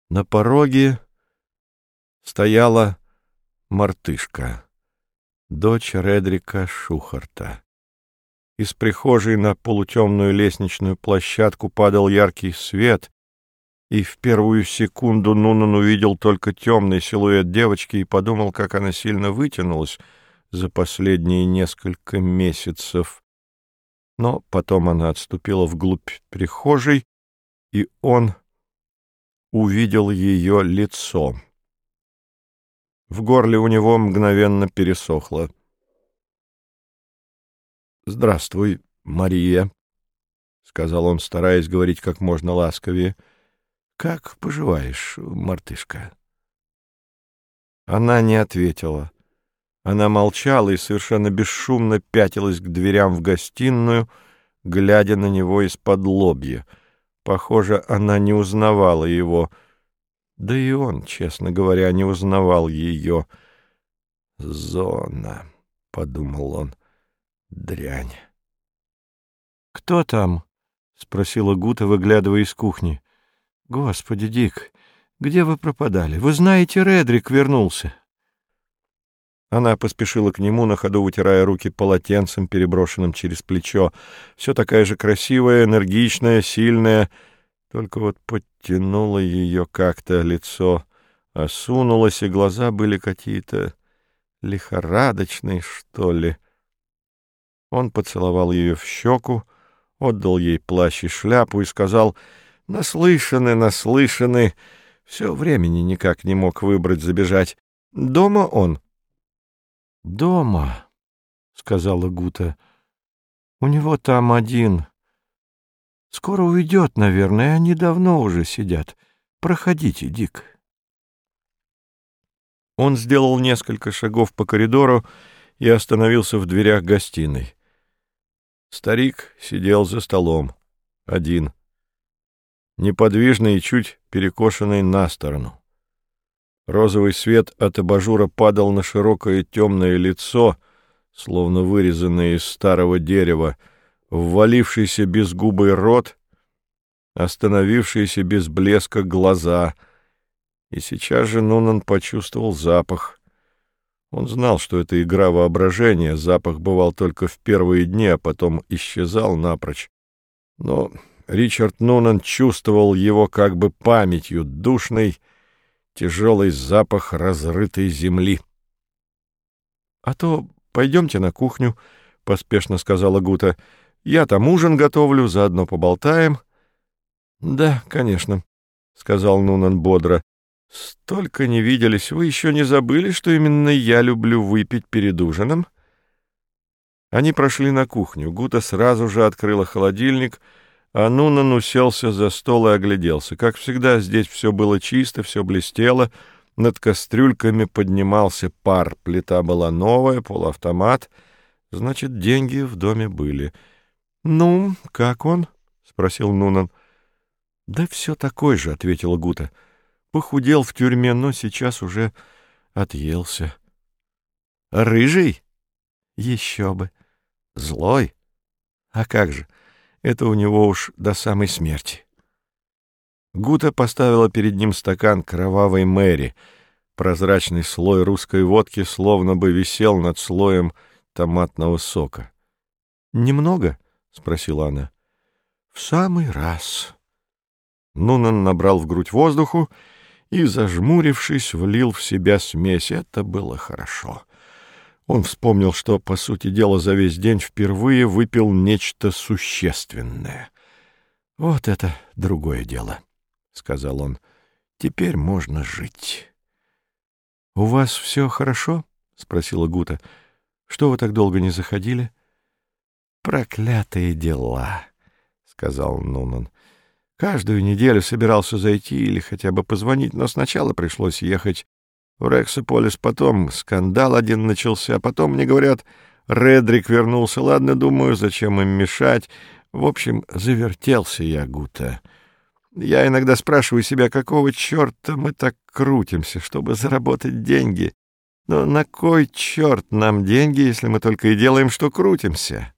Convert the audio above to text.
На пороге стояла мартышка, дочь Редрика Шухарта. Из прихожей на полутемную лестничную площадку падал яркий свет, и в первую секунду Нунан увидел только темный силуэт девочки и подумал, как она сильно вытянулась за последние несколько месяцев. Но потом она отступила вглубь прихожей, и он увидел ее лицо. В горле у него мгновенно пересохло. «Здравствуй, Мария», — сказал он, стараясь говорить как можно ласковее. «Как поживаешь, мартышка?» Она не ответила. Она молчала и совершенно бесшумно пятилась к дверям в гостиную, глядя на него из-под лобья. Похоже, она не узнавала его. Да и он, честно говоря, не узнавал ее. «Зона», — подумал он, — «дрянь». «Кто там?» — спросила Гута, выглядывая из кухни. «Господи, Дик, где вы пропадали? Вы знаете, Редрик вернулся». Она поспешила к нему, на ходу вытирая руки полотенцем, переброшенным через плечо. Все такая же красивая, энергичная, сильная. Только вот подтянуло ее как-то, лицо осунулось, и глаза были какие-то лихорадочные, что ли. Он поцеловал ее в щеку, отдал ей плащ и шляпу и сказал: «Наслышаны, наслышаны». Все времени никак не мог выбрать забежать. «Дома он?» «Дома», — сказала Гута. «У него там один. Скоро уйдет, наверное, они давно уже сидят. Проходите, Дик». Он сделал несколько шагов по коридору и остановился в дверях гостиной. Старик сидел за столом, один, неподвижный и чуть перекошенный на сторону. Розовый свет от абажура падал на широкое темное лицо, словно вырезанное из старого дерева, ввалившийся безгубый рот, остановившиеся без блеска глаза. И сейчас же Нунан почувствовал запах. Он знал, что это игра воображения, запах бывал только в первые дни, а потом исчезал напрочь. Но Ричард Нунан чувствовал его как бы памятью, душный, тяжелый запах разрытой земли. — А то пойдемте на кухню, — поспешно сказала Гута. — Я там ужин готовлю, заодно поболтаем. — Да, конечно, — сказал Нунан бодро. — Столько не виделись. Вы еще не забыли, что именно я люблю выпить перед ужином? Они прошли на кухню. Гута сразу же открыла холодильник, а Нунан уселся за стол и огляделся. Как всегда, здесь все было чисто, все блестело. Над кастрюльками поднимался пар. Плита была новая, полуавтомат. Значит, деньги в доме были. — Ну, как он? — спросил Нунан. — Да все такой же, — ответила Гута. — Похудел в тюрьме, но сейчас уже отъелся. — Рыжий? — Еще бы. — Злой? — А как же? Это у него уж до самой смерти. Гута поставила перед ним стакан кровавой Мэри. Прозрачный слой русской водки словно бы висел над слоем томатного сока. «Немного?» — спросила она. «В самый раз». Нунан набрал в грудь воздуху и, зажмурившись, влил в себя смесь. Это было хорошо. Он вспомнил, что, по сути дела, за весь день впервые выпил нечто существенное. «Вот это другое дело», — сказал он. «Теперь можно жить». «У вас все хорошо?» — спросила Гута. «Что вы так долго не заходили?» «Проклятые дела», — сказал Нунан. «Каждую неделю собирался зайти или хотя бы позвонить, но сначала пришлось ехать в Рексополис, потом скандал один начался, потом мне говорят, Редрик вернулся. Ладно, думаю, зачем им мешать. В общем, завертелся я, Гута. Я иногда спрашиваю себя, какого черта мы так крутимся, чтобы заработать деньги. Но на кой черт нам деньги, если мы только и делаем, что крутимся?»